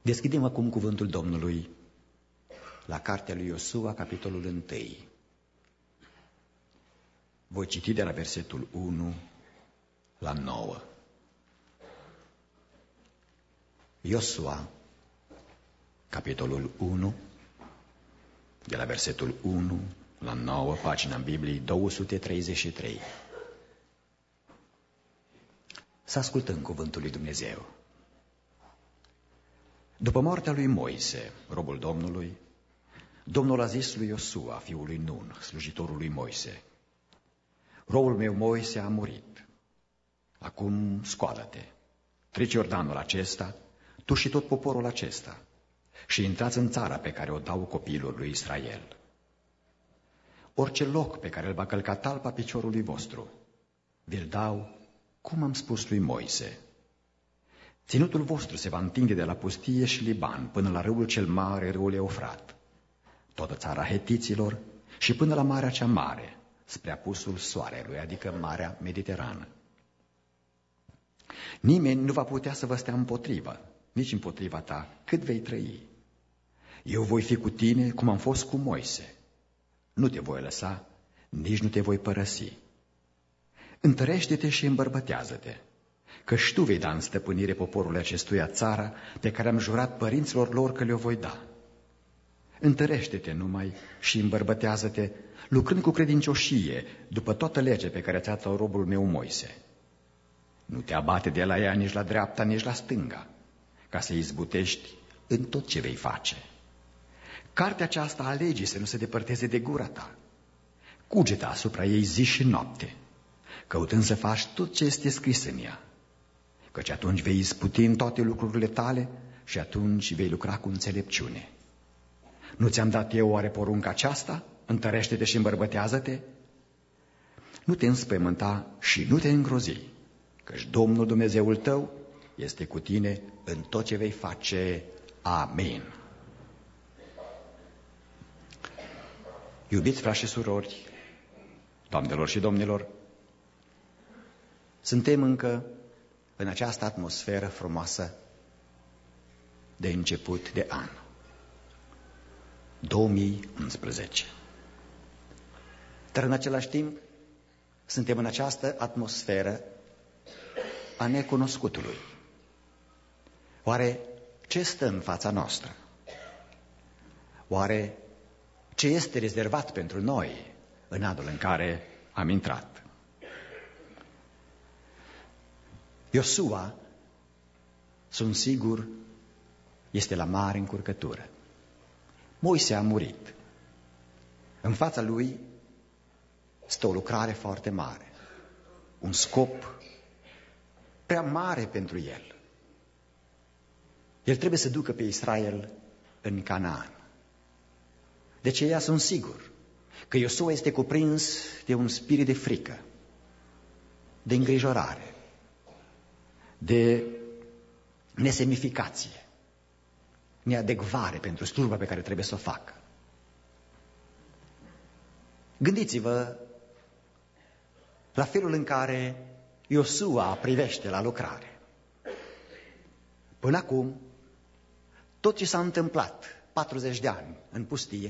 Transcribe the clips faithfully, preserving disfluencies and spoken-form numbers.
Deschidem acum cuvântul Domnului la cartea lui Iosua, capitolul unu. Voi citi de la versetul unu la nouă. Iosua, capitolul unu, de la versetul unu la nouă, pagina Bibliei două sute treizeci și trei. Să ascultăm cuvântul lui Dumnezeu. După moartea lui Moise, robul Domnului, Domnul a zis lui Iosua, fiul lui Nun, slujitorul lui Moise: robul meu Moise a murit. Acum scoală-te, treci Iordanul acesta, tu și tot poporul acesta, și intrați în țara pe care o dau copiilor lui Israel. Orice loc pe care îl va călca talpa piciorului vostru, vi-l dau, cum am spus lui Moise. Ținutul vostru se va întinde de la pustie și Liban până la râul cel mare, râul Eufrat, toată țara hetiților și până la Marea cea Mare, spre apusul soarelui, adică Marea Mediterană. Nimeni nu va putea să vă stea împotrivă, nici împotriva ta, cât vei trăi. Eu voi fi cu tine cum am fost cu Moise. Nu te voi lăsa, nici nu te voi părăsi. Întărește-te și îmbărbătează-te, căci tu vei da în stăpânire poporului acestuia țara pe care am jurat părinților lor că le-o voi da. Întărește-te numai și îmbărbătează-te, lucrând cu credincioșie, după toată legea pe care ți-a dat robul meu Moise. Nu te abate de la ea nici la dreapta, nici la stânga, ca să izbutești în tot ce vei face. Cartea aceasta a legii să nu se depărteze de gura ta. Cugetă asupra ei zi și noapte, căutând să faci tot ce este scris în ea, căci atunci vei izbuti în toate lucrurile tale și atunci vei lucra cu înțelepciune. Nu ți-am dat eu oare porunca aceasta? Întărește-te și îmbărbătează-te? Nu te înspăimânta și nu te îngrozi, căci Domnul Dumnezeul tău este cu tine în tot ce vei face. Amin. Iubiți frați și surori, doamnelor și domnilor, suntem încă în această atmosferă frumoasă de început de an, două mii unsprezece. Dar în același timp suntem în această atmosferă a necunoscutului. Oare ce stă în fața noastră? Oare ce este rezervat pentru noi în anul în care am intrat? Iosua, sunt sigur, este la mare încurcătură. Moise a murit. În fața lui stă o lucrare foarte mare, un scop prea mare pentru el. El trebuie să ducă pe Israel în Canaan. De aceea sunt sigur că Iosua este cuprins de un spirit de frică, de îngrijorare, de nesemnificație, neadecvare pentru slujba pe care trebuie să o facă. Gândiți-vă la felul în care Iosua privește la lucrare. Până acum, tot ce s-a întâmplat patruzeci de ani în pustie,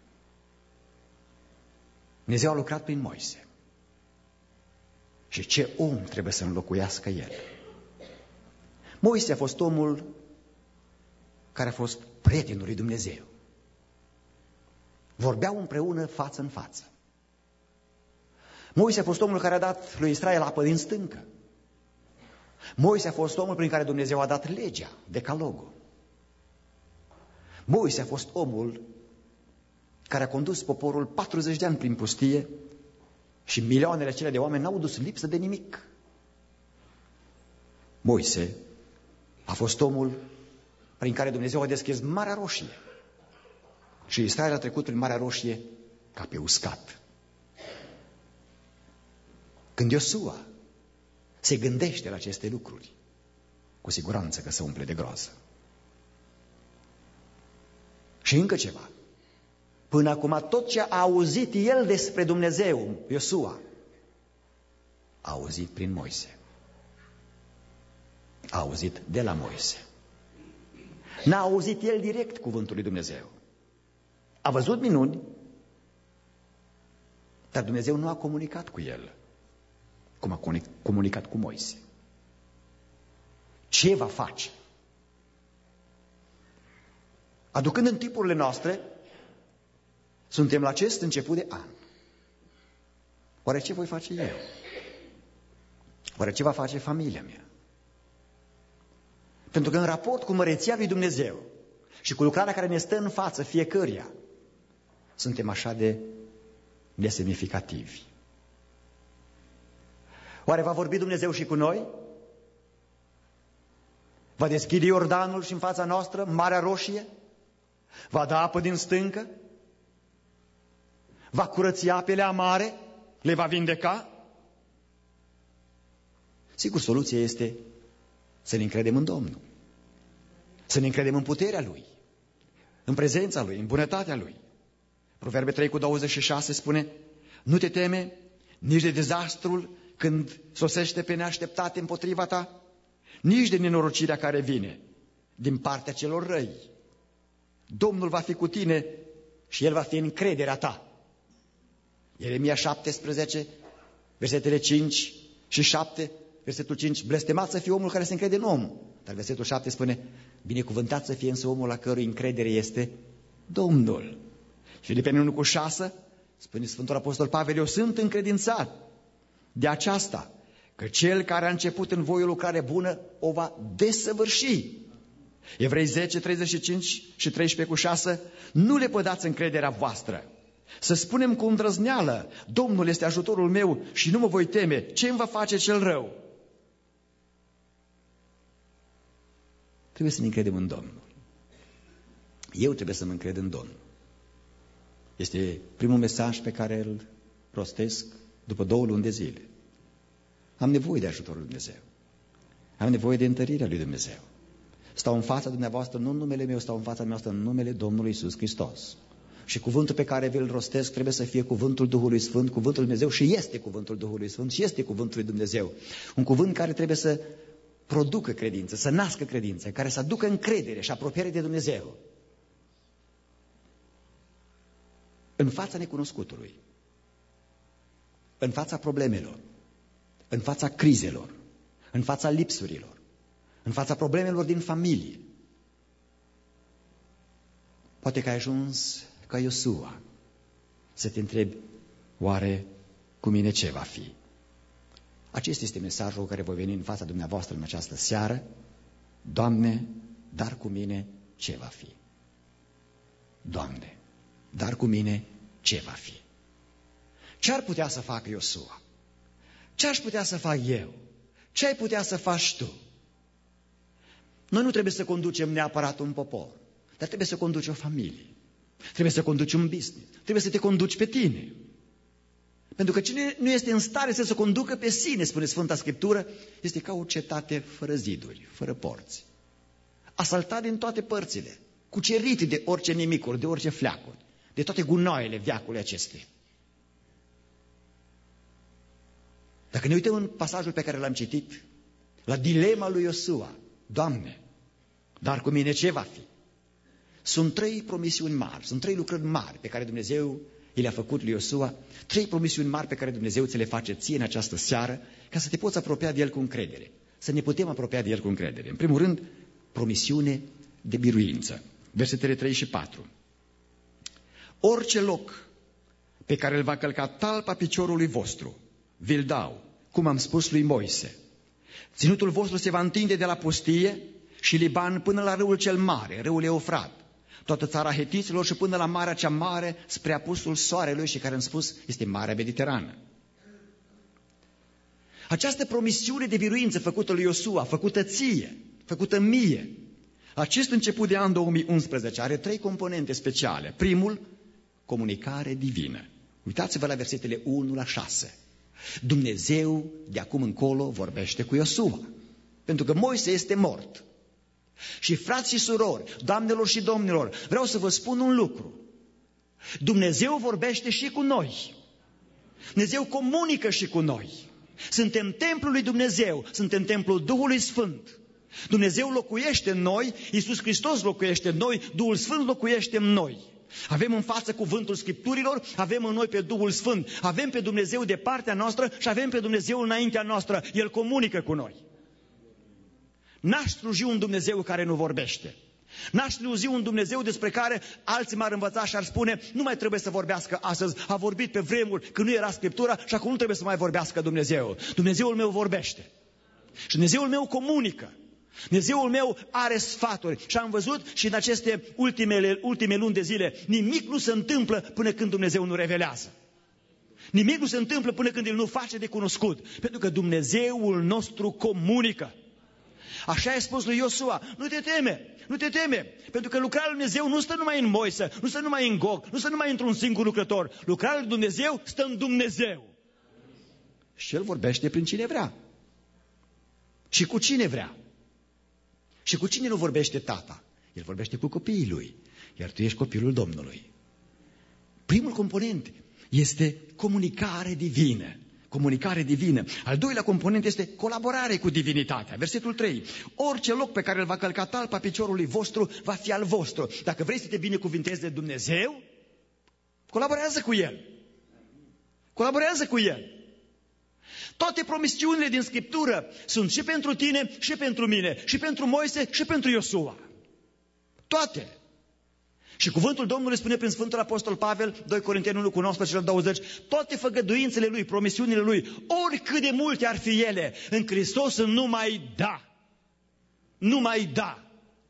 Dumnezeu a lucrat prin Moise. Și ce om trebuie să înlocuiască el? Moise a fost omul care a fost prietenul lui Dumnezeu. Vorbeau împreună față în față. Moise a fost omul care a dat lui Israel apă din stâncă. Moise a fost omul prin care Dumnezeu a dat legea, decalogul. Moise a fost omul care a condus poporul patruzeci de ani prin pustie și milioanele acelea de oameni n-au dus lipsă de nimic. Moise a fost omul prin care Dumnezeu a deschis Marea Roșie și Israel a trecut prin Marea Roșie ca pe uscat. Când Iosua se gândește la aceste lucruri, cu siguranță că se umple de groază. Și încă ceva. Până acum tot ce a auzit el despre Dumnezeu, Iosua, a auzit prin Moise. A auzit de la Moise. N-a auzit el direct cuvântul lui Dumnezeu. A văzut minuni, dar Dumnezeu nu a comunicat cu el cum a comunicat cu Moise. Ce va face? Aducând în tipurile noastre, suntem la acest început de an. Oare ce voi face eu? Oare ce va face familia mea? Pentru că în raport cu măreția lui Dumnezeu și cu lucrarea care ne stă în față fiecăruia, suntem așa de nesemnificativi. Oare va vorbi Dumnezeu și cu noi? Va deschide Iordanul și în fața noastră Marea Roșie? Va da apă din stâncă? Va curăți apele amare? Le va vindeca? Sigur, soluția este să ne încredem în Domnul. Să ne încredem în puterea Lui, în prezența Lui, în bunătatea Lui. Proverbe trei cu douăzeci și șase spune: nu te teme nici de dezastrul când sosește pe neașteptate împotriva ta, nici de nenorocirea care vine din partea celor răi. Domnul va fi cu tine și El va fi încrederea ta. Ieremia șaptesprezece, versetele cinci și șapte, versetul cinci: blestemat să fie omul care se încrede în om. Dar versetul șapte spune: binecuvântat să fie însă omul la cărui încredere este Domnul. Filipeni unu cu șase spune Sfântul Apostol Pavel: eu sunt încredințat de aceasta, că cel care a început în voi o lucrare bună o va desăvârși. Evrei zece, treizeci și cinci și treisprezece cu șase: nu le pădați încrederea voastră. Să spunem cu îndrăzneală: Domnul este ajutorul meu și nu mă voi teme. Ce îmi va face cel rău? Trebuie să ne încredem în Domnul. Eu trebuie să mă încred în Domnul. Este primul mesaj pe care îl rostesc după două luni de zile. Am nevoie de ajutorul lui Dumnezeu. Am nevoie de întărirea lui Dumnezeu. Stau în fața dumneavoastră, nu în numele meu, stau în fața noastră în numele Domnului Iisus Hristos. Și cuvântul pe care vi-l rostesc trebuie să fie cuvântul Duhului Sfânt, cuvântul lui Dumnezeu, și este cuvântul Duhului Sfânt și este cuvântul lui Dumnezeu. Un cuvânt care trebuie să producă credință, să nască credință, care să aducă încredere și apropiere de Dumnezeu. În fața necunoscutului, în fața problemelor, în fața crizelor, în fața lipsurilor, în fața problemelor din familie. Poate că ai ajuns ca Iosua să te întrebi: oare cu mine ce va fi? Acesta este mesajul care voi veni în fața dumneavoastră în această seară. Doamne, dar cu mine ce va fi? Doamne, dar cu mine ce va fi? Ce ar putea să facă Iosua? Ce aș putea să fac eu? Ce ai putea să faci tu? Noi nu trebuie să conducem neapărat un popor, dar trebuie să conduci o familie. Trebuie să conduci un business. Trebuie să te conduci pe tine. Pentru că cine nu este în stare să se conducă pe sine, spune Sfânta Scriptură, este ca o cetate fără ziduri, fără porți. Asaltat din toate părțile, cucerit de orice nimicuri, de orice fleacuri, de toate gunoaiele veacului acestui. Dacă ne uităm în pasajul pe care l-am citit, la dilema lui Iosua: Doamne, dar cu mine ce va fi? Sunt trei promisiuni mari, sunt trei lucrări mari pe care Dumnezeu i le-a făcut lui Iosua, trei promisiuni mari pe care Dumnezeu ți le face ție în această seară, ca să te poți apropia de El cu încredere, să ne putem apropia de El cu încredere. În primul rând, promisiune de biruință. Versetele trei și patru. Orice loc pe care îl va călca talpa piciorului vostru, vi-l dau, cum am spus lui Moise. Ținutul vostru se va întinde de la pustie și Liban până la râul cel mare, râul Eufrat, toată țara hetiților și până la marea cea mare, spre apusul soarelui, și care, am spus, este Marea Mediterană. Această promisiune de biruință făcută lui Iosua, făcută ție, făcută mie, acest început de an două mii unsprezece are trei componente speciale. Primul, comunicare divină. Uitați-vă la versetele unu la șase. Dumnezeu de acum încolo vorbește cu Iosua, pentru că Moise este mort. Și frați și surori, doamnelor și domnilor, vreau să vă spun un lucru. Dumnezeu vorbește și cu noi. Dumnezeu comunică și cu noi. Suntem templul lui Dumnezeu, suntem templul Duhului Sfânt. Dumnezeu locuiește în noi, Iisus Hristos locuiește în noi, Duhul Sfânt locuiește în noi. Avem în față cuvântul Scripturilor, avem în noi pe Duhul Sfânt, avem pe Dumnezeu de partea noastră și avem pe Dumnezeu înaintea noastră. El comunică cu noi. N-aș sluji un Dumnezeu care nu vorbește. N-aș sluji un Dumnezeu despre care alții m-ar învăța și ar spune: nu mai trebuie să vorbească astăzi, a vorbit pe vremuri când nu era Scriptura și acum nu trebuie să mai vorbească Dumnezeu. Dumnezeul meu vorbește. Și Dumnezeul meu comunică. Dumnezeul meu are sfaturi. Și am văzut și în aceste ultimele, ultime luni de zile, nimic nu se întâmplă până când Dumnezeu nu revelează. Nimic nu se întâmplă până când El nu face de cunoscut. Pentru că Dumnezeul nostru comunică. Așa a spus lui Iosua: nu te teme, nu te teme, pentru că lucrarea lui Dumnezeu nu stă numai în Moise, nu stă numai în Gog, nu stă numai într-un singur lucrător. Lucrarea lui Dumnezeu stă în Dumnezeu. Și El vorbește prin cine vrea. Și cu cine vrea. Și cu cine nu vorbește Tata? El vorbește cu copiii Lui, iar tu ești copilul Domnului. Primul component este comunicare divină. Comunicare divină. Al doilea component este colaborare cu divinitatea. Versetul trei. Orice loc pe care îl va călca talpa piciorului vostru va fi al vostru. Dacă vrei să te binecuvintezi de Dumnezeu, colaborează cu El. Colaborează cu El. Toate promisiunile din Scriptură sunt și pentru tine și pentru mine, și pentru Moise și pentru Iosua. Toate. Și cuvântul Domnului spune prin Sfântul Apostol Pavel, doi Corinteni unu cu nouăsprezece la douăzeci, toate făgăduințele Lui, promisiunile Lui, oricât de multe ar fi ele, în Hristos sunt numai da. Numai da.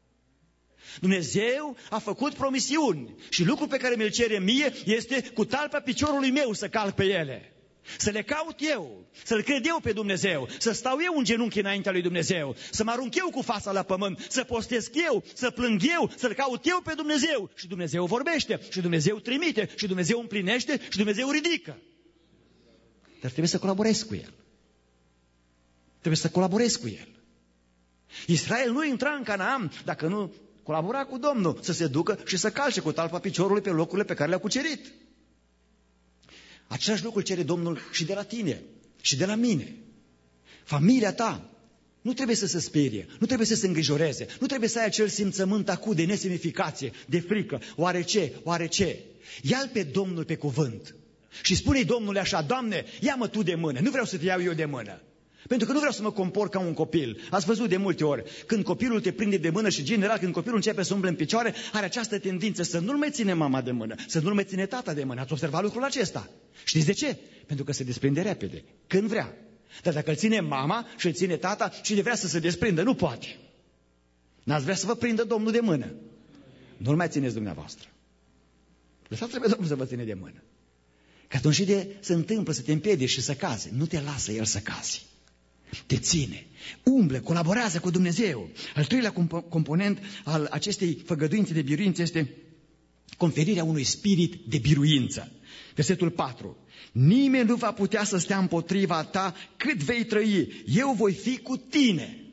Dumnezeu a făcut promisiuni și lucrul pe care mi-l cere mie este cu talpa piciorului meu să calc pe ele. Să le caut eu, să-L cred eu pe Dumnezeu, să stau eu în genunchi înaintea lui Dumnezeu, să mă arunc eu cu fața la pământ, să postesc eu, să plâng eu, să-L caut eu pe Dumnezeu. Și Dumnezeu vorbește, și Dumnezeu trimite, și Dumnezeu împlinește, și Dumnezeu ridică. Dar trebuie să colaborezi cu El. Trebuie să colaborezi cu El. Israel nu intra în Canaan dacă nu colabora cu Domnul, să se ducă și să calce cu talpa piciorului pe locurile pe care le-a cucerit. Același lucru cere Domnul și de la tine, și de la mine. Familia ta nu trebuie să se sperie, nu trebuie să se îngrijoreze, nu trebuie să ai acel simțământ acut de nesemnificație, de frică. Oare ce? Oare ce? Ia-L pe Domnul pe cuvânt și spune-i Domnule așa: Doamne, ia-mă Tu de mână, nu vreau să te iau eu de mână. Pentru că nu vreau să mă compor ca un copil. Ați văzut de multe ori, când copilul te prinde de mână și general când copilul începe să umble în picioare, are această tendință să nu-l mai ține mama de mână, să nu-l mai ține tata de mână. Ați observat lucrul acesta? Știți de ce? Pentru că se desprinde repede, când vrea. Dar dacă îl ține mama și îl ține tata și de vrea să se desprindă, nu poate. N-ați vrea să vă prindă Domnul de mână. Nu-l mai țineți dumneavoastră. Lăsați-l pe Domnul să vă ține de mână. Că atunci și de se întâmplă să te împiedici și să cazi. Nu te lasă El să cazi. Te ține, umblă, colaborează cu Dumnezeu. Al treilea comp- component al acestei făgăduințe de biruință este conferirea unui spirit de biruință. Versetul patru. Nimeni nu va putea să stea împotriva ta cât vei trăi. Eu voi fi cu tine.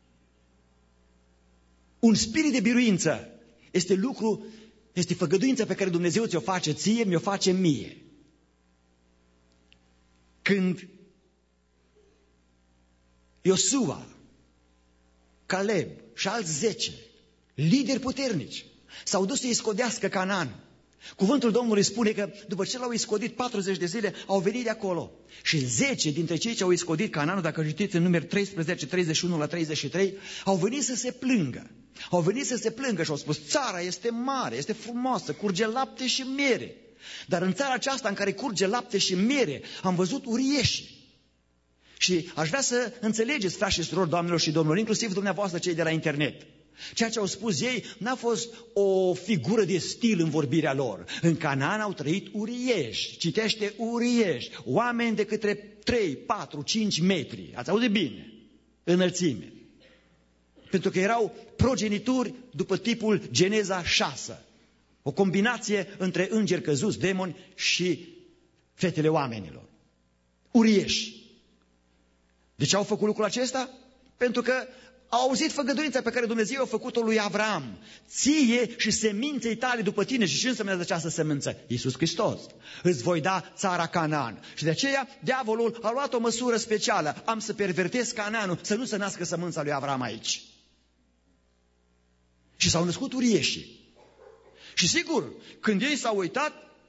Un spirit de biruință este lucru, este făgăduința pe care Dumnezeu ți-o face ție, mi-o face mie. Când Iosua, Caleb și alți zece lideri puternici s-au dus să iscodească Canaan. Cuvântul Domnului spune că după ce l-au iscodit patruzeci de zile, au venit de acolo. Și zece dintre cei ce au iscodit Canaanul, dacă citiți în numeri treisprezece, treizeci și unu la treizeci și trei, au venit să se plângă. Au venit să se plângă și au spus: țara este mare, este frumoasă, curge lapte și miere. Dar în țara aceasta în care curge lapte și miere, am văzut urieși. Și aș vrea să înțelegeți, frați și surori, doamnelor și domnilor, inclusiv dumneavoastră cei de la internet. Ceea ce au spus ei n-a fost o figură de stil în vorbirea lor. În Canaan au trăit urieși, citește urieși, oameni de către trei, patru, cinci metri, ați auzit bine, înălțime. Pentru că erau progenituri după tipul Geneza șase, o combinație între îngeri căzuți, demoni și fetele oamenilor. Urieși. De ce au făcut lucrul acesta? Pentru că au auzit făgăduința pe care Dumnezeu a făcut-o lui Avram. Ție și seminței tale după tine. Și ce înseamnă această semință? Iisus Hristos. Îți voi da țara Canaan. Și de aceea diavolul a luat o măsură specială. Am să pervertesc Canaanul, să nu se nască sămânța lui Avram aici. Și s-au născut urieșii. Și sigur, când ei s-au uitat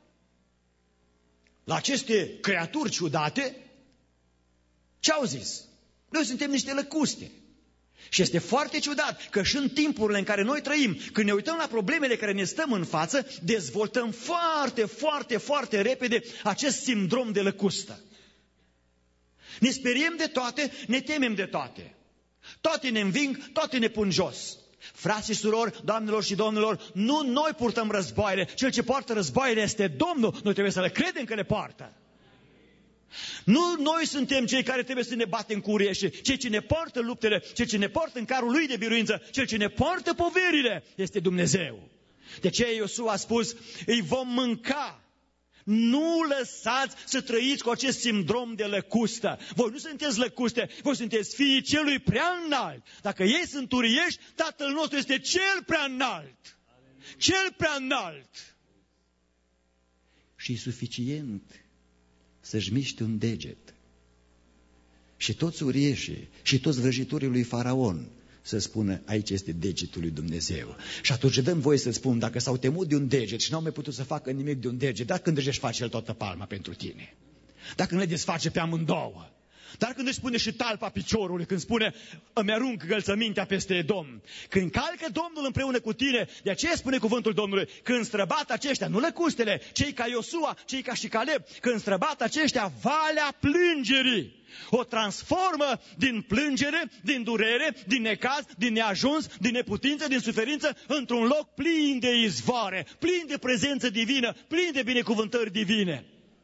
la aceste creaturi ciudate, ce au zis? Noi suntem niște lăcuste. Și este foarte ciudat că și în timpurile în care noi trăim, când ne uităm la problemele care ne stăm în față, dezvoltăm foarte, foarte, foarte repede acest sindrom de lăcustă. Ne speriem de toate, ne temem de toate. Toate ne înving, toate ne pun jos. Frați și surori, doamnelor și domnilor, nu noi purtăm războaiele, cel ce poartă războaiele este Domnul, noi trebuie să le credem că le poartă. Nu noi suntem cei care trebuie să ne batem cu urieșii, cei ce ne poartă luptele, cei ce ne poartă în carul lui de biruință, cel ce ne poartă poverile este Dumnezeu. De aceea Iosua a spus, îi vom mânca. Nu lăsați să trăiți cu acest sindrom de lăcustă. Voi nu sunteți lăcuste, voi sunteți fiii celui prea înalt. Dacă ei sunt urieși, Tatăl nostru este cel prea înalt. Cel prea înalt. Și e suficient să-și miște un deget. Și toți urieșii și toți vrăjitorii lui Faraon să spună, aici este degetul lui Dumnezeu. Și atunci dăm voie să spun, dacă s-au temut de un deget și n-au mai putut să facă nimic de un deget, dar când își face el toată palma pentru tine? Dacă nu le desface pe amândouă? Dar când își spune și talpa piciorului, când spune, îmi arunc gălțămintea peste Edom, când calcă Domnul împreună cu tine, de aceea spune cuvântul Domnului, când străbat aceștia, nu lăcustele, cei ca Iosua, cei ca și Caleb, când străbat aceștia valea plângerii, o transformă din plângere, din durere, din necaz, din neajuns, din neputință, din suferință, într-un loc plin de izvoare, plin de prezență divină, plin de binecuvântări divine.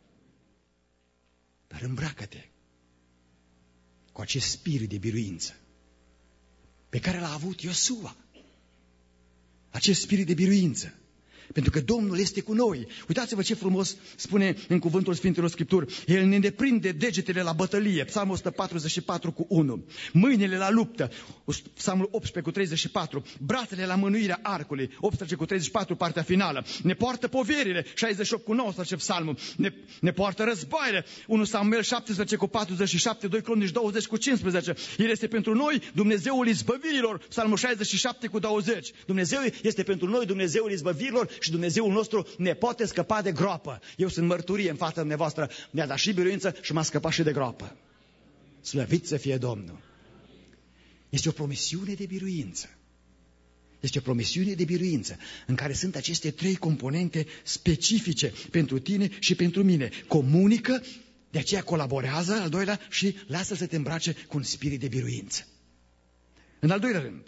Dar îmbracă-te cu acest spirit de biruință pe care l-a avut Iosua. Acest spirit de biruință. Pentru că Domnul este cu noi. Uitați-vă ce frumos spune în cuvântul Sfintelor Scripturi. El ne deprinde degetele la bătălie. Psalmul o sută patruzeci și patru cu unu. Mâinile la luptă. Psalmul optsprezece cu treizeci și patru. Brațele la mânuirea arcului. optsprezece cu treizeci și patru, partea finală. Ne poartă poverile. șaizeci și opt cu nouăsprezece psalmul. Ne, ne poartă războaiele. unu Samuel șaptesprezece cu patruzeci și șapte. doi Cronici douăzeci cu cincisprezece. El este pentru noi Dumnezeul izbăvirilor. Psalmul șaizeci și șapte cu douăzeci. Dumnezeu este pentru noi Dumnezeul izbăvirilor. Și Dumnezeul nostru ne poate scăpa de groapă. Eu sunt mărturie în fața dumneavoastră. Mi-a dat și biruință și m-a scăpat și de groapă. Slăvit să fie Domnul. Este o promisiune de biruință. Este o promisiune de biruință în care sunt aceste trei componente specifice pentru tine și pentru mine. Comunică, de aceea colaborează, al doilea, și lasă să te îmbrace cu un spirit de biruință. În al doilea rând,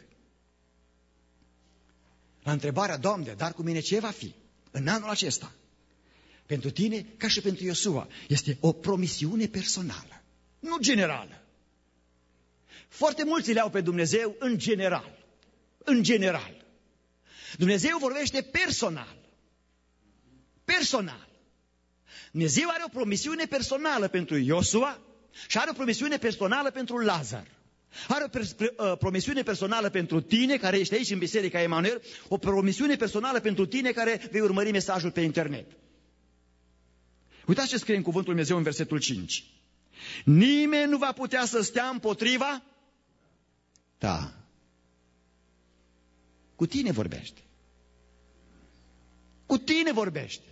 la întrebarea, Doamne, dar cu mine ce va fi în anul acesta? Pentru tine, ca și pentru Iosua, este o promisiune personală, nu generală. Foarte mulți le au pe Dumnezeu în general. În general. Dumnezeu vorbește personal. Personal. Dumnezeu are o promisiune personală pentru Iosua și are o promisiune personală pentru Lazar. Are o promisiune personală pentru tine care ești aici în Biserica Emanuel, o promisiune personală pentru tine care vei urmări mesajul pe internet. Uitați ce scrie în cuvântul Lui Dumnezeu în versetul cinci. Nimeni nu va putea să stea împotriva ta. Cu tine vorbește. Cu tine vorbește.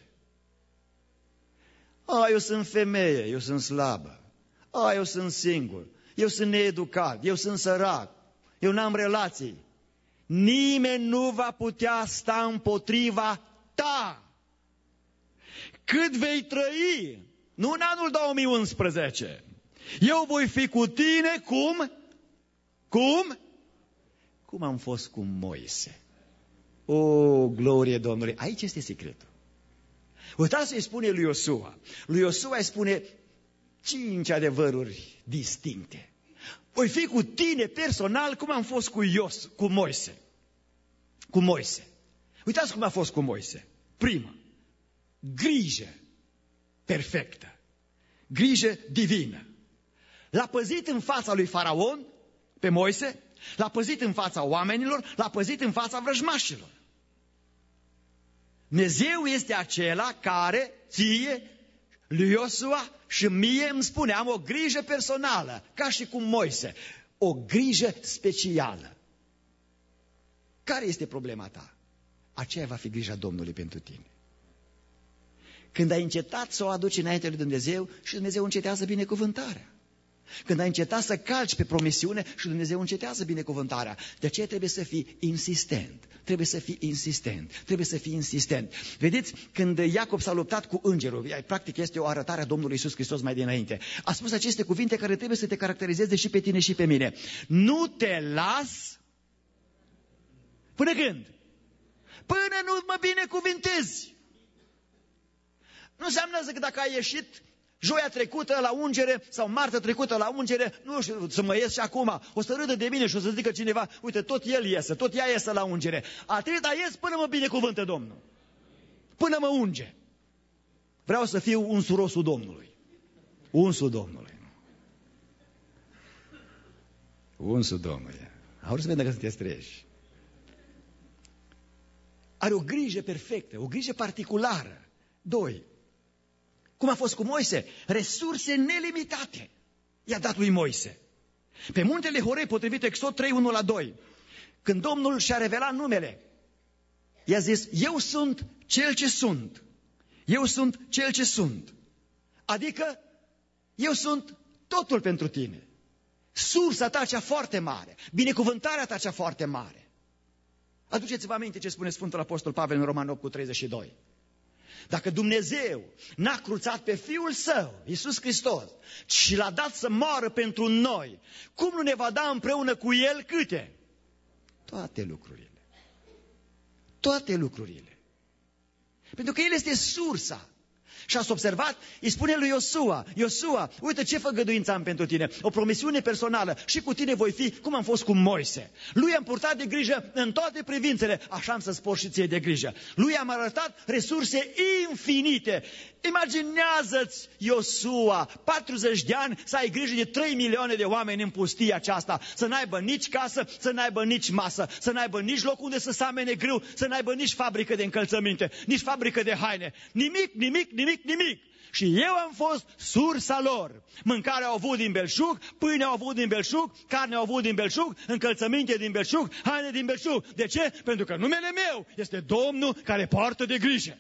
A, eu sunt femeie, eu sunt slabă. A, eu sunt singur. Eu sunt needucat, eu sunt sărac, eu n-am relații. Nimeni nu va putea sta împotriva ta. Cât vei trăi, nu în anul două mii unsprezece. Eu voi fi cu tine cum? Cum? Cum am fost cu Moise. O, glorie Domnului! Aici este secretul. Uitați să-i spune lui Iosua. Lui Iosua îi spune cinci adevăruri distincte. Voi fi cu tine personal cum am fost cu Ios, cu Moise. Cu Moise. Uitați cum a fost cu Moise. Prima, grijă perfectă. Grijă divină. L-a păzit în fața lui Faraon pe Moise, l-a păzit în fața oamenilor, l-a păzit în fața vrăjmașilor. Dumnezeu este acela care ție, lui Iosua și mie îmi spune, am o grijă personală, ca și cum Moise, o grijă specială. Care este problema ta? Aceea va fi grija Domnului pentru tine. Când ai încetat să o aduci înainte lui Dumnezeu și Dumnezeu încetează binecuvântarea. Când ai încetat să calci pe promisiune și Dumnezeu încetează binecuvântarea. De aceea trebuie să fii insistent. Trebuie să fii insistent. Trebuie să fii insistent. Vedeți, când Iacob s-a luptat cu îngerul, practic este o arătare a Domnului Iisus Hristos mai dinainte, a spus aceste cuvinte care trebuie să te caracterizeze și pe tine și pe mine. Nu te las până când? Până nu mă binecuvintezi. Nu înseamnă că dacă ai ieșit joia trecută la ungere sau martă trecută la ungere, nu știu, să mă ies și acum, o să râdă de mine și o să zică cineva, uite, tot el iese, tot ea iese la ungere. Atâta ies până mă binecuvântă Domnul. Până mă unge. Vreau să fiu unsurosul Domnului. Unsul Domnului. Unsul Domnului. Auzi să vedem dacă sunteți treji. Are o grijă perfectă, o grijă particulară. Doi. Cum a fost cu Moise? Resurse nelimitate i-a dat lui Moise. Pe muntele Horeb, potrivit Exod trei, unu la doi, când Domnul și-a revelat numele, i-a zis, eu sunt cel ce sunt. Eu sunt cel ce sunt. Adică, eu sunt totul pentru tine. Sursa ta cea foarte mare, binecuvântarea ta cea foarte mare. Aduceți-vă aminte ce spune Sfântul Apostol Pavel în Roman opt cu treizeci și doi. Dacă Dumnezeu n-a cruțat pe Fiul Său, Iisus Hristos, și l-a dat să moară pentru noi, cum nu ne va da împreună cu El câte? Toate lucrurile. Toate lucrurile. Pentru că El este sursa. Și ați observat, îi spune lui Iosua, Iosua, uite ce făgăduință am pentru tine, o promisiune personală, și cu tine voi fi cum am fost cu Moise. Lui am purtat de grijă în toate privințele, așa am să-ți pot și ție de grijă. Lui am arătat resurse infinite. Imaginează-ți, Iosua, patruzeci de ani să ai grijă de trei milioane de oameni în pustia aceasta, să n-aibă nici casă, să n-aibă nici masă, să n-aibă nici loc unde să samene grâu, să n-aibă nici fabrică de încălțăminte, nici fabrică de haine, nimic, nimic, nimic, nimic. Și eu am fost sursa lor. Mâncarea au avut din belșug, pâine au avut din belșug, carne au avut din belșug, încălțăminte din belșug, haine din belșug. De ce? Pentru că numele meu este Domnul care poartă de grijă.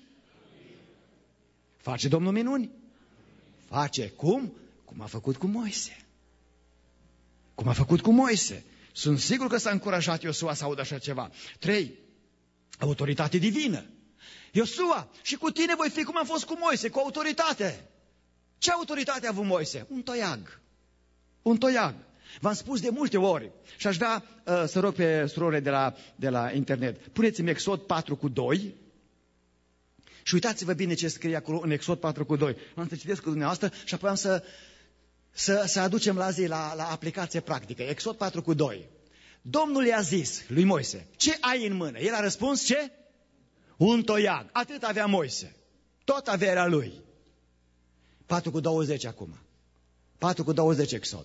Face Domnul minuni? Face. Cum? Cum a făcut cu Moise. Cum a făcut cu Moise. Sunt sigur că s-a încurajat Iosua să audă așa ceva. Trei. Autoritate divină. Iosua, și cu tine voi fi cum am fost cu Moise, cu autoritate. Ce autoritate a avut Moise? Un toiag. Un toiag. V-am spus de multe ori și aș vrea uh, să rog pe surorile de la, de la internet. Puneți-mi Exod patru cu doi. Și uitați-vă bine ce scrie acolo în Exod patru cu doi. Am să citesc cu dumneavoastră și apoi am să, să, să aducem la zi, la, la aplicație practică. Exod patru cu doi. Domnul i-a zis lui Moise, ce ai în mână? El a răspuns, ce? Un toiag. Atât avea Moise. Tot averea lui. patru cu douăzeci acum. patru cu douăzeci Exod.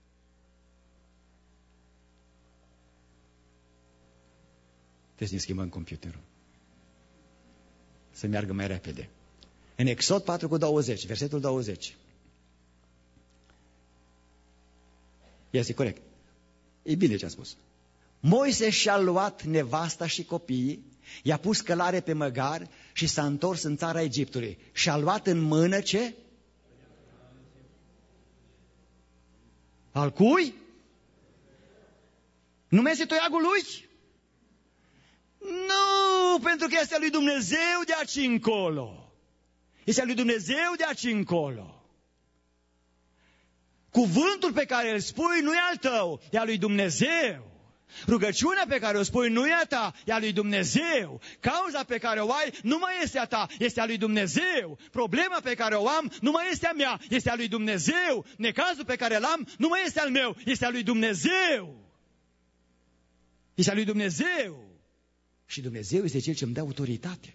Trebuie să ne schimbăm computerul. Să meargă mai repede. În Exod patru cu douăzeci, versetul douăzeci. Este corect. E bine ce a spus. Moise și-a luat nevasta și copiii, i-a pus călare pe măgar și s-a întors în țara Egiptului. Și-a luat în mână ce? Al cui? Nu este toiagul lui? Nu, pentru că este al lui Dumnezeu de aici încolo. Este al lui Dumnezeu de aici încolo. Cuvântul pe care îl spui nu e al tău, e al lui Dumnezeu. Rugăciunea pe care o spui nu e a ta, e a lui Dumnezeu. Cauza pe care o ai nu mai este a ta, este a lui Dumnezeu. Problema pe care o am nu mai este a mea, este a lui Dumnezeu. Necazul pe care l-am nu mai este al meu, este a lui Dumnezeu. Este a lui Dumnezeu. Și Dumnezeu este Cel ce îmi dă autoritate.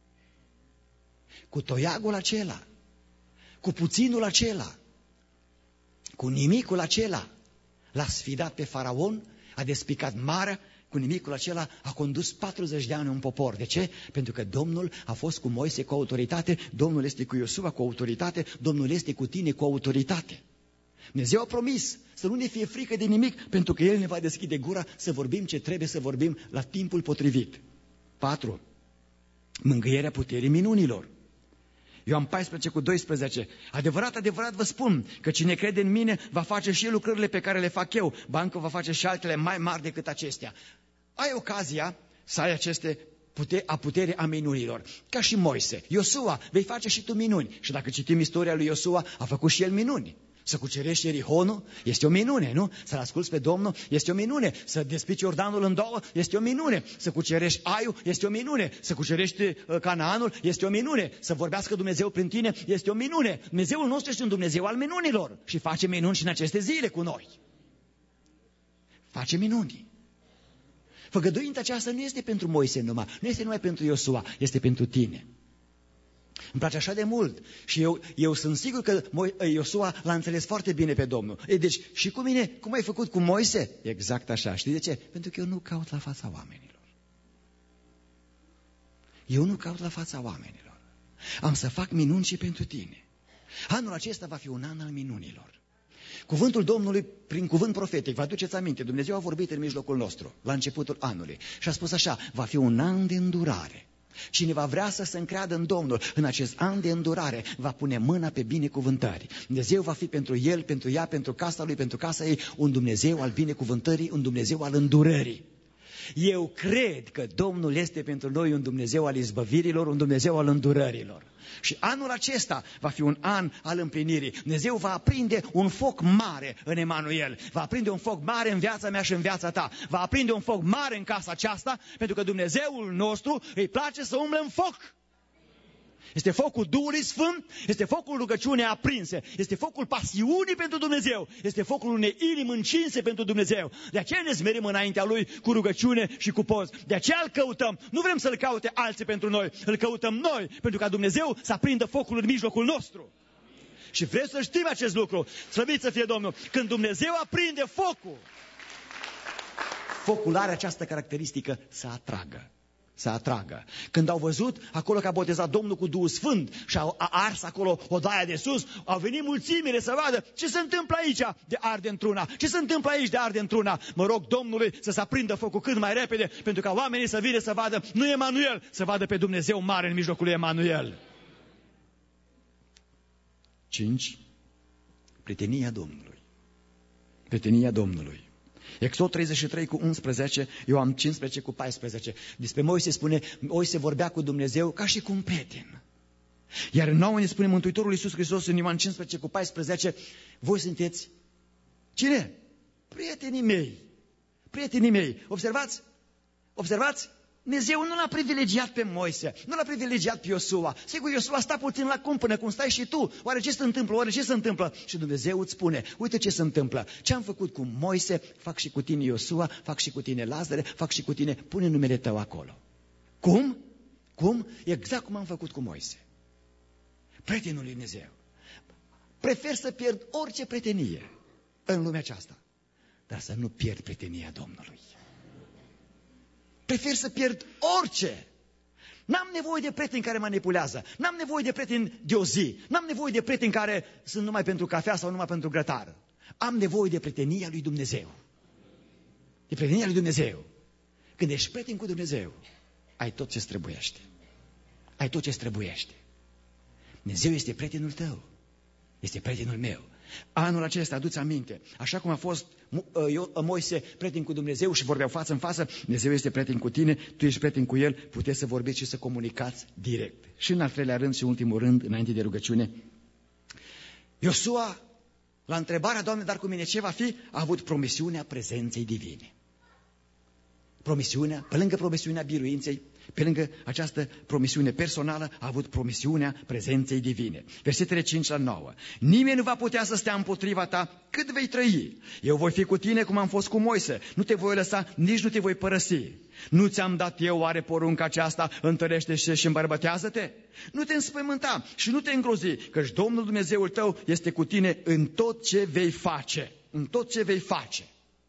Cu toiagul acela, cu puținul acela, cu nimicul acela, l-a sfidat pe Faraon, a despicat marea, cu nimicul acela a condus patruzeci de ani un popor. De ce? Pentru că Domnul a fost cu Moise cu autoritate, Domnul este cu Iosua cu autoritate, Domnul este cu tine cu autoritate. Dumnezeu a promis să nu ne fie frică de nimic, pentru că El ne va deschide gura să vorbim ce trebuie să vorbim la timpul potrivit. patru. Mângâierea puterii minunilor. Ioan paisprezece cu doisprezece. Adevărat, adevărat vă spun că cine crede în mine va face și lucrările pe care le fac eu, ba încă va face și altele mai mari decât acestea. Ai ocazia să ai aceste pute- a puterii a minunilor, ca și Moise. Iosua, vei face și tu minuni. Și dacă citim istoria lui Iosua, a făcut și el minuni. Să cucerești Ierihonul este o minune, nu? Să-L asculți pe Domnul este o minune. Să despici Iordanul în două este o minune. Să cucerești Aiu este o minune. Să cucerești Canaanul este o minune. Să vorbească Dumnezeu prin tine este o minune. Dumnezeul nostru este un Dumnezeu al minunilor și face minuni și în aceste zile cu noi. Face minuni. Făgăduința aceasta nu este pentru Moise numai, nu este numai pentru Iosua, este pentru tine. Îmi place așa de mult și eu, eu sunt sigur că Iosua l-a înțeles foarte bine pe Domnul. E, deci și cu mine, cum ai făcut cu Moise? Exact așa. Știi de ce? Pentru că eu nu caut la fața oamenilor. Eu nu caut la fața oamenilor. Am să fac minuni și pentru tine. Anul acesta va fi un an al minunilor. Cuvântul Domnului, prin cuvânt profetic, vă aduceți aminte, Dumnezeu a vorbit în mijlocul nostru, la începutul anului, și a spus așa, va fi un an de îndurare. Cine va vrea să se încreadă în Domnul în acest an de îndurare, va pune mâna pe binecuvântări. Dumnezeu va fi pentru el, pentru ea, pentru casa lui, pentru casa ei, un Dumnezeu al binecuvântării, un Dumnezeu al îndurării. Eu cred că Domnul este pentru noi un Dumnezeu al izbăvirilor, un Dumnezeu al îndurărilor. Și anul acesta va fi un an al împlinirii. Dumnezeu va aprinde un foc mare în Emanuel. Va aprinde un foc mare în viața mea și în viața ta. Va aprinde un foc mare în casa aceasta, pentru că Dumnezeul nostru îi place să umble în foc. Este focul Duhului Sfânt, este focul rugăciunii aprinse, este focul pasiunii pentru Dumnezeu, este focul unei inimi încinse pentru Dumnezeu. De aceea ne smerim înaintea Lui cu rugăciune și cu post. De aceea îl căutăm. Nu vrem să-L caute alții pentru noi, îl căutăm noi, pentru ca Dumnezeu să aprindă focul în mijlocul nostru. Și vreau să știm acest lucru. Slăvit să fie Domnul. Când Dumnezeu aprinde focul, focul are această caracteristică să atragă. Să atragă. Când au văzut acolo că a botezat Domnul cu Duhul Sfânt și a ars acolo odaia de sus, au venit mulțimile să vadă ce se întâmplă aici de arde într-una, ce se întâmplă aici de arde într-una. Mă rog Domnului să se aprindă focul cât mai repede, pentru ca oamenii să vină să vadă, nu Emanuel, să vadă pe Dumnezeu mare în mijlocul lui Emanuel. cinci. Prietenia Domnului. Prietenia Domnului. Exod treizeci și trei cu unsprezece, Ioan cincisprezece cu paisprezece. Despre Moise spune, Moise vorbea cu Dumnezeu ca și cu un prieten. Iar nouă ne spune Mântuitorul Iisus Hristos în Ioan cincisprezece cu paisprezece, voi sunteți cine? Prietenii mei. Prietenii mei. Observați? Observați? Dumnezeu nu l-a privilegiat pe Moise, nu l-a privilegiat pe Iosua. Sigur, Iosua sta puțin la cum până cum stai și tu. Oare ce se întâmplă? Oare ce se întâmplă? Și Dumnezeu îți spune, uite ce se întâmplă. Ce am făcut cu Moise, fac și cu tine Iosua, fac și cu tine Lazare, fac și cu tine, pune numele tău acolo. Cum? Cum? Exact cum am făcut cu Moise. Prietenul lui Dumnezeu. Prefer să pierd orice prietenie în lumea aceasta, dar să nu pierd prietenia Domnului. Prefer să pierd orice. N-am nevoie de prieteni care manipulează. N-am nevoie de prieteni de o zi. N-am nevoie de prieteni care sunt numai pentru cafea sau numai pentru grătar. Am nevoie de prietenia lui Dumnezeu. De prietenia lui Dumnezeu. Când ești prieten cu Dumnezeu, ai tot ce-ți trebuiește. Ai tot ce-ți trebuiește. Dumnezeu este prietenul tău. Este prietenul meu. Anul acesta, aduți aminte, așa cum a fost Moise prieten cu Dumnezeu și vorbeau față în față, Dumnezeu este prieten cu tine, tu ești prieten cu El, puteți să vorbiți și să comunicați direct. Și în al treilea rând și în ultimul rând, înainte de rugăciune, Iosua, la întrebarea, Doamne, dar cu mine ce va fi? A avut promisiunea prezenței divine. Promisiunea, pe lângă promisiunea biruinței, pe lângă această promisiune personală, a avut promisiunea prezenței divine. Versetele cinci la nouă. Nimeni nu va putea să stea împotriva ta cât vei trăi. Eu voi fi cu tine cum am fost cu Moise. Nu te voi lăsa, nici nu te voi părăsi. Nu ți-am dat eu oare porunca aceasta? Întărește-te și îmbărbătează-te? Nu te înspăimânta și nu te îngrozi, căci Domnul Dumnezeul tău este cu tine în tot ce vei face. În tot ce vei face.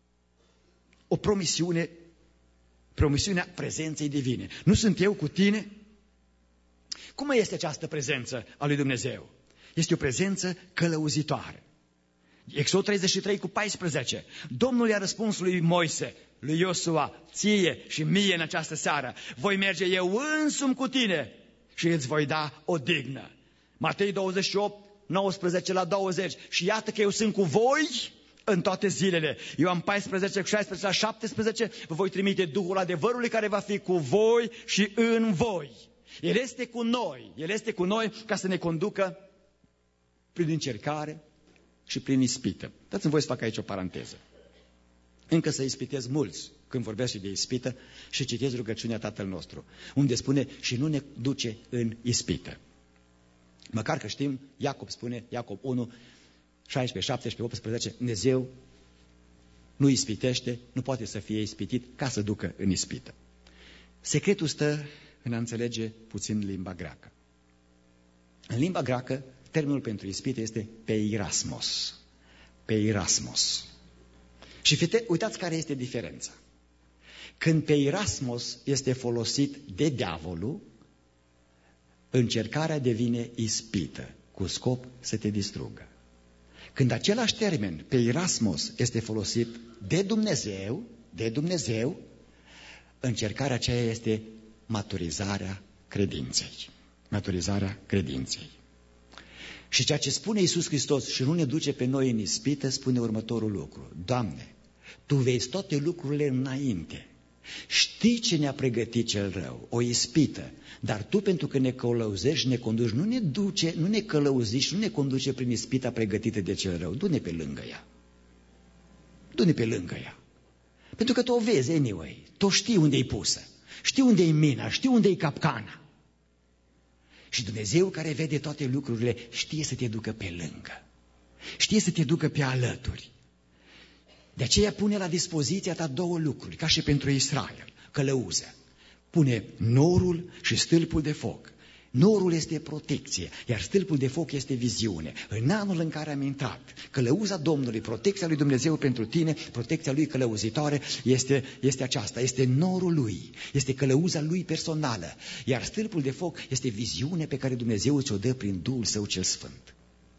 O promisiune Promisiunea prezenței divine. Nu sunt eu cu tine? Cum este această prezență a lui Dumnezeu? Este o prezență călăuzitoare. Exod treizeci și trei cu paisprezece. Domnul i-a răspuns lui Moise, lui Iosua, ție și mie în această seară: voi merge eu însumi cu tine și îți voi da odihnă. Matei douăzeci și opt, nouăsprezece la douăzeci. Și iată că eu sunt cu voi în toate zilele. Ioan paisprezece, șaisprezece la șaptesprezece. Vă voi trimite Duhul adevărului care va fi cu voi și în voi. El este cu noi. El este cu noi ca să ne conducă prin încercare și prin ispită. Dați-mi voi să fac aici o paranteză. Încă să ispitez mulți când vorbesc și de ispită și citez rugăciunea Tatăl nostru, unde spune: și nu ne duce în ispită. Măcar că știm, Iacob spune, Iacob unu, șaisprezece, șaptesprezece, optsprezece, Dumnezeu nu ispitește, nu poate să fie ispitit ca să ducă în ispită. Secretul stă în a înțelege puțin limba greacă. În limba greacă, termenul pentru ispită este peirasmos. Peirasmos. Și fite, uitați care este diferența. Când peirasmos este folosit de diavolul, încercarea devine ispită, cu scop să te distrugă. Când același termen, peirasmos, este folosit de Dumnezeu, de Dumnezeu, încercarea aceea este maturizarea credinței. Maturizarea credinței. Și ceea ce spune Iisus Hristos și nu ne duce pe noi în ispită, spune următorul lucru: Doamne, Tu vezi toate lucrurile înainte. Știi ce ne-a pregătit cel rău, o ispită, dar Tu, pentru că ne călăuzești, ne conduci, nu ne duce, nu ne călăuziști, nu ne conduce prin ispita pregătită de cel rău. Du-ne pe lângă ea. Du-ne pe lângă ea. Pentru că Tu o vezi, anyway. Tu știi unde e pusă. Știi unde e mina, știi unde e capcana. Și Dumnezeu, care vede toate lucrurile, știe să te ducă pe lângă. Știe să te ducă pe alături. De aceea pune la dispoziția ta două lucruri, ca și pentru Israel, călăuză. Pune norul și stâlpul de foc. Norul este protecție, iar stâlpul de foc este viziune. În anul în care am intrat, călăuza Domnului, protecția lui Dumnezeu pentru tine, protecția lui călăuzitoare este, este aceasta, este norul lui, este călăuza lui personală. Iar stâlpul de foc este viziune pe care Dumnezeu ți-o dă prin Duhul Său cel Sfânt.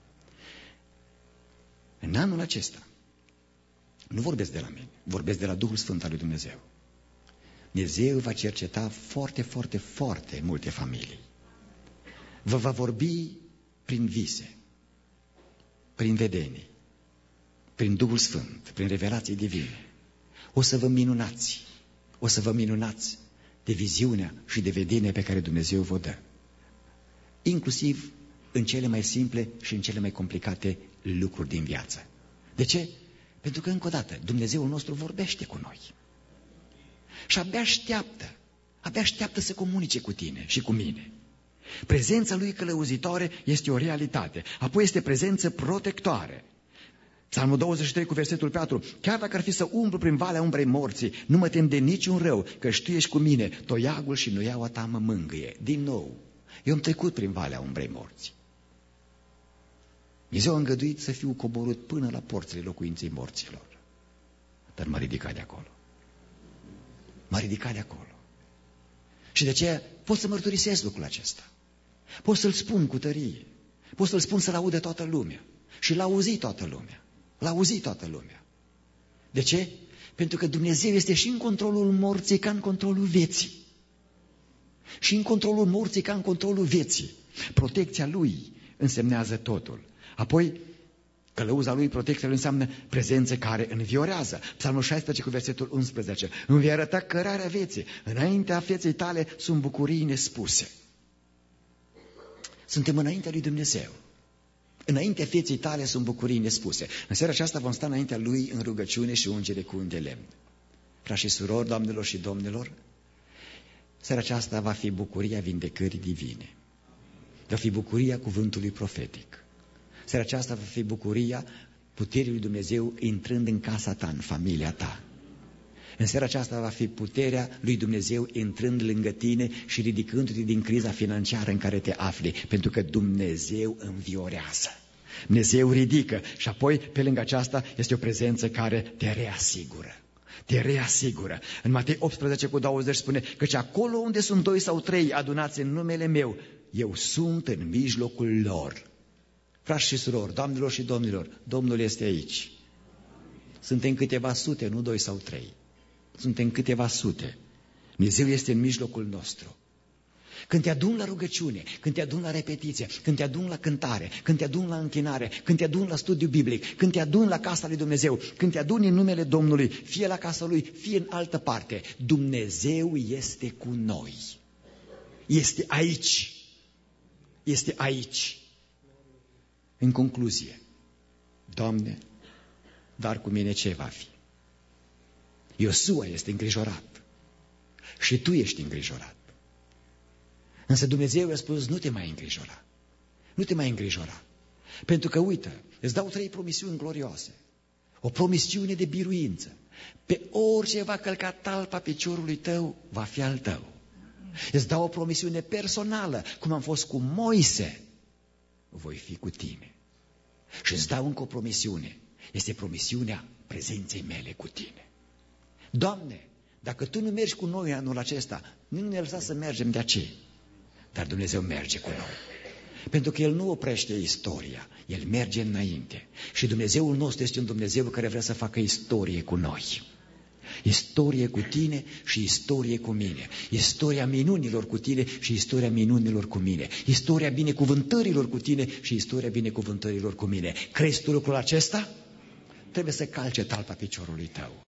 În anul acesta, nu vorbesc de la mine, vorbesc de la Duhul Sfânt al lui Dumnezeu. Dumnezeu va cerceta foarte, foarte, foarte multe familii. Vă va vorbi prin vise, prin vedenii, prin Duhul Sfânt, prin revelații divine. O să vă minunați, o să vă minunați de viziunea și de vedenia pe care Dumnezeu vă dă. Inclusiv în cele mai simple și în cele mai complicate lucruri din viață. De ce? Pentru că, încă o dată, Dumnezeul nostru vorbește cu noi. Și abia așteaptă, abia așteaptă să comunice cu tine și cu mine. Prezența lui călăuzitoare este o realitate. Apoi este prezență protectoare. Psalmul douăzeci și trei cu versetul patru. Chiar dacă ar fi să umblu prin valea umbrei morții, nu mă tem de niciun rău, că Tu ești cu mine, toiagul și nuiaua Ta mă mângâie. Din nou, eu am trecut prin valea umbrei morții. Dumnezeu a îngăduit să fiu coborât până la porțile locuinței morților. Dar m-a ridicat de acolo. M-a ridicat de acolo. Și de aceea pot să mărturisesc lucrul acesta. Pot să-l spun cu tărie. Pot să-l spun să-l audă toată lumea. Și l-a auzit toată lumea. L-a auzit toată lumea. De ce? Pentru că Dumnezeu este și în controlul morții ca în controlul vieții. Și în controlul morții ca în controlul vieții. Protecția Lui însemnează totul. Apoi, călăuza Lui, protecția Lui înseamnă prezență care înviorează. Psalmul șaisprezece cu versetul unsprezece. Îmi vei arăta cărarea vieții. Înaintea feței Tale sunt bucurii nespuse. Suntem înaintea lui Dumnezeu. Înaintea feței Tale sunt bucurii nespuse. În seara aceasta vom sta înaintea Lui în rugăciune și ungere cu un de lemn. Frați și surori, doamnelor și domnilor, seara aceasta va fi bucuria vindecării divine. Va fi bucuria cuvântului profetic. Seara aceasta va fi bucuria puterii lui Dumnezeu intrând în casa ta, în familia ta. În seara aceasta va fi puterea lui Dumnezeu intrând lângă tine și ridicându-te din criza financiară în care te afli, pentru că Dumnezeu înviorează. Dumnezeu ridică și apoi pe lângă aceasta este o prezență care te reasigură. Te reasigură. În Matei optsprezece cu douăzeci spune: căci acolo unde sunt doi sau trei adunați în numele meu, eu sunt în mijlocul lor. Frați și surori, doamnelor și domnilor, Domnul este aici. Suntem câteva sute, nu doi sau trei. Suntem câteva sute. Dumnezeu este în mijlocul nostru. Când te adun la rugăciune, când te adun la repetiție, când te adun la cântare, când te adun la închinare, când te adun la studiu biblic, când te adun la casa lui Dumnezeu, când te adun în numele Domnului, fie la casa lui, fie în altă parte, Dumnezeu este cu noi. Este aici. Este aici. În concluzie, Doamne, dar cu mine ce va fi? Iosua este îngrijorat și tu ești îngrijorat. Însă Dumnezeu i-a spus, nu te mai îngrijora. Nu te mai îngrijora. Pentru că, uite, îți dau trei promisiuni glorioase. O promisiune de biruință. Pe orice va călca talpa piciorului tău, va fi al tău. Îți dau o promisiune personală, cum am fost cu Moise. Voi fi cu tine. Și îți dau încă o promisiune. Este promisiunea prezenței mele cu tine. Doamne, dacă Tu nu mergi cu noi anul acesta, nu ne lăsa să mergem de aceea. Dar Dumnezeu merge cu noi. Pentru că El nu oprește istoria, El merge înainte. Și Dumnezeul nostru este un Dumnezeu care vrea să facă istorie cu noi. Istorie cu tine și istorie cu mine. Istoria minunilor cu tine și istoria minunilor cu mine. Istoria binecuvântărilor cu tine și istoria binecuvântărilor cu mine. Crezi tu lucrul acesta? Trebuie să calce talpa piciorului tău.